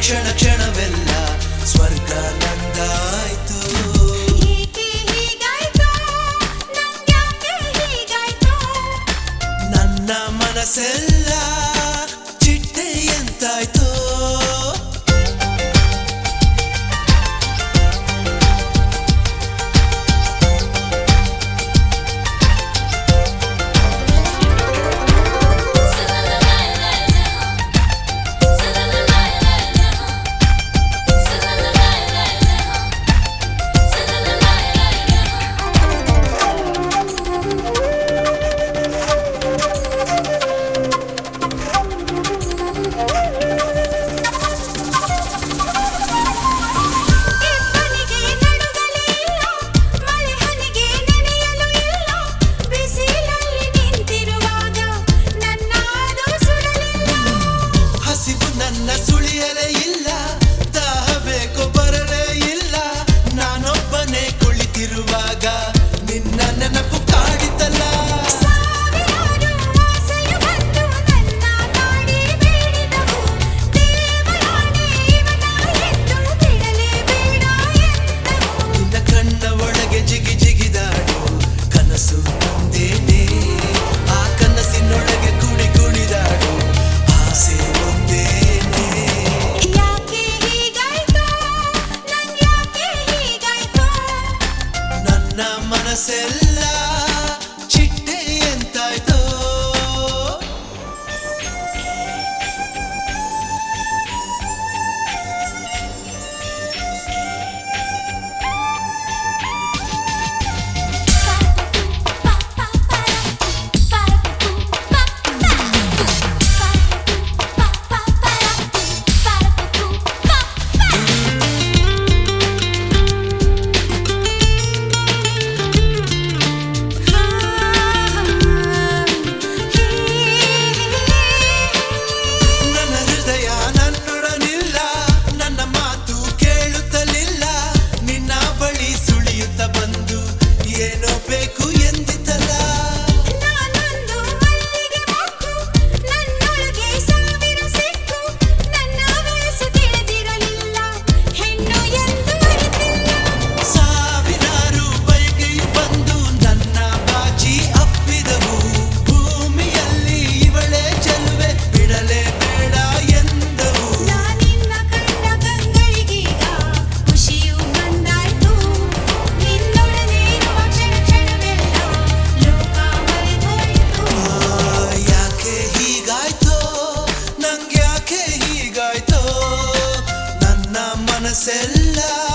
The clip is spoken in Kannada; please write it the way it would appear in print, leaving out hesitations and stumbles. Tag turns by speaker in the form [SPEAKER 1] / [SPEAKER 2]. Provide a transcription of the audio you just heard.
[SPEAKER 1] ಕ್ಷಣ ಕ್ಷಣವೆಲ್ಲ ಸ್ವರ್ಗ ನಂದಾಯ್ತು. ನನ್ನ ಮನಸ್ಸೆಲ್ಲ ಚಿಟ್ಟೆ ಎಂತಾಯ್ತು. ನನ್ನ ಸುಳಿಯಲೇ ಇಲ್ಲ, ದಾಹಬೇಕು ಬರಲೇ ಇಲ್ಲ. ನಾನೊಬ್ಬನೇ ಕುಳಿತಿರುವಾಗ ನಿನ್ನ ನೆನಪು ಕಾಡಿತಲ್ಲ. ನಿನ್ನ ಕಣ್ಣ ಒಳಗೆ ಜಿಗಿ ಜಿಗಿದಾಡು ಕನಸು ತಂದೇನೆ. ಆ ಕನಸಿನೊಳಗೆ ಕುಡಿ ಕುಣಿದಾಡು ಆಸೆ ಒಂದೇ. ನನ್ನ ಮನಸ್ಸೆಲ್ಲ ಚಿಟ್ಟೆ ಎಂತಾಯ್ತೋ. ಏನೋ ಬೇಕು ಎಂದಿತಲ್ಲ.
[SPEAKER 2] ನಾನೊಂದು ಮಲ್ಲಿಗೆ ಮೊಗ್ಗು, ನನ್ನೊಳಗೆ ಸಾವಿರ ಸಿಕ್ಕು. ನನ್ನ ವಯಸ್ಸು ತಿಳಿದಿರಲಿಲ್ಲ, ಹೆಣ್ಣು ಎಂದು ಅರಿತಿಲ್ಲ.
[SPEAKER 1] ಸಾವಿರಾರು ಬಯಕೆಯು ಬಂದು ನನ್ನ ಬಾಚಿ ಅಪ್ಪಿದವು. ಭೂಮಿಯಲ್ಲಿ ಇವಳೇ ಚೆಲುವೆ ಬಿಡಲೇ ಬೇಡ ಎಂದವು.
[SPEAKER 2] ನಾನಿನ್ನ ಕಂಡ ಕಂಗಳಿಗೀಗ ಖುಷಿಯು ಬಂದಾಯ್ತು. ನಿನ್ನೊಡನೆ ಇರುವ ಕ್ಷಣ ಕ್ಷಣವೆಲ್ಲ ಲೋಕ ಮರೆತೋಯ್ತು.
[SPEAKER 1] ಯಾಕೆ ಹೀಗಾಯ್ತೋ, ನಂಗ್ಯಾಕೆ ಹೀಗಾಯ್ತೋ. ನನ್ನ ಮನಸ್ಸೆಲ್ಲ